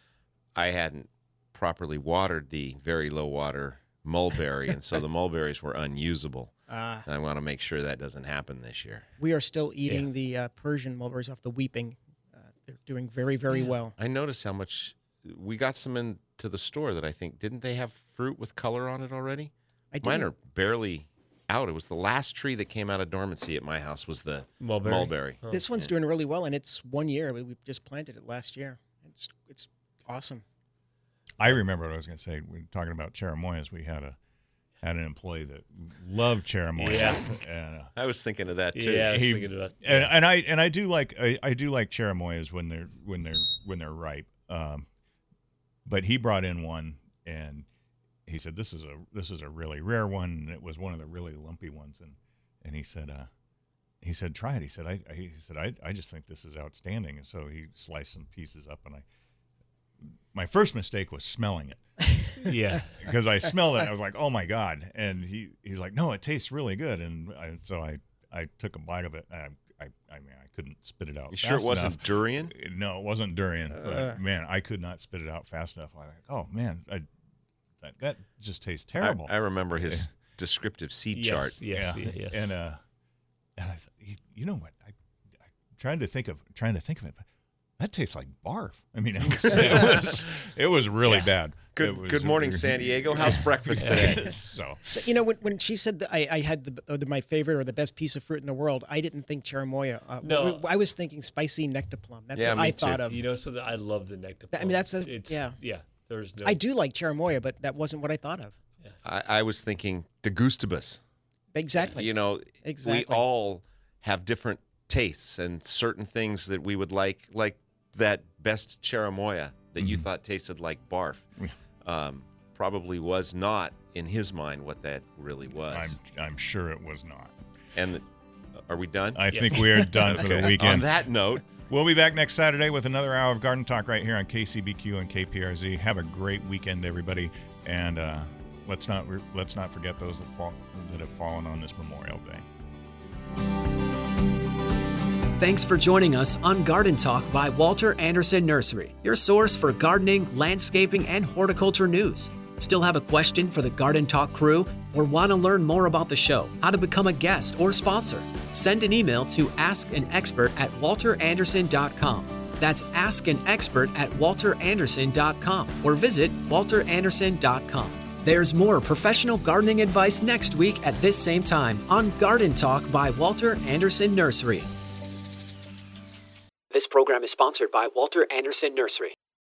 I hadn't properly watered the very low water mulberry, and so the mulberries were unusable. Uh, And I want to make sure that doesn't happen this year. we are still eating the uh, Persian mulberries off the weeping. Uh, they're doing very very well. I noticed how much we got some into the store that I think didn't they have fruit with color on it already? I Mine didn't- are barely out. It was the last tree that came out of dormancy at my house was the Mulberry. mulberry. Oh, This one's doing really well, and it's one year. We, we just planted it last year. It's it's awesome. I remember what I was going to say. We were talking about cherimoyas. We had a had an employee that loved cherimoyas. Yeah. And, uh, I was thinking of that too. Yeah, I was He- thinking about and and I and I do like I, I do like cherimoyas when they're when they're when they're ripe. Um, but he brought in one and he said this is a this is a really rare one. And it was one of the really lumpy ones, and and he said uh, he said, try it. He said, I, I he said, I, I just think this is outstanding. And so he sliced some pieces up, and I, my first mistake was smelling it. Yeah. Because I smelled it. I was like, oh my God. And he, he's like, no, it tastes really good. And I, so I, I took a bite of it. And I, I, I mean, I couldn't spit it out. You sure it wasn't enough. durian? No, it wasn't durian. Uh. But man, I could not spit it out fast enough. I'm like, oh man, I, that, that just tastes terrible. I, I remember his descriptive seed Yes, chart. yes, yeah. yeah, yes. And, uh, and I said, you, you know what? I, I trying to think of, trying to think of it, but that tastes like barf. I mean, it was, it was, it was really Yeah. bad. Good It was good morning, really- San Diego. How's breakfast today? so, So, you know, when, when she said that I, I had the, uh, the my favorite or the best piece of fruit in the world, I didn't think cherimoya. Uh, No. w- I was thinking spicy nectar plum. That's Yeah, what me I too. thought of. You know, so I love the nectar. I mean, that's a- it's, yeah. yeah. There's no. I do like cherimoya, but that wasn't what I thought of. I, I was thinking degustibus. Exactly. You know, Exactly. we all have different tastes and certain things that we would like, like that best cherimoya that you thought tasted like barf. Um, probably was not in his mind what that really was. I'm, I'm sure it was not. And the, are we done? I think we are done for the Okay. weekend. On that note, We'll be back next Saturday with another hour of Garden Talk right here on K C B Q and K P R Z. Have a great weekend, everybody, and uh, let's not re- let's not forget those that fall, that have fallen on this Memorial Day. Thanks for joining us on Garden Talk by Walter Anderson Nursery, your source for gardening, landscaping, and horticulture news. Still have a question for the Garden Talk crew or want to learn more about the show, how to become a guest or sponsor? Send an email to ask an expert at walter anderson dot com. That's ask an expert at walter anderson dot com or visit walter anderson dot com. There's more professional gardening advice next week at this same time on Garden Talk by Walter Anderson Nursery. This program is sponsored by Walter Anderson Nursery.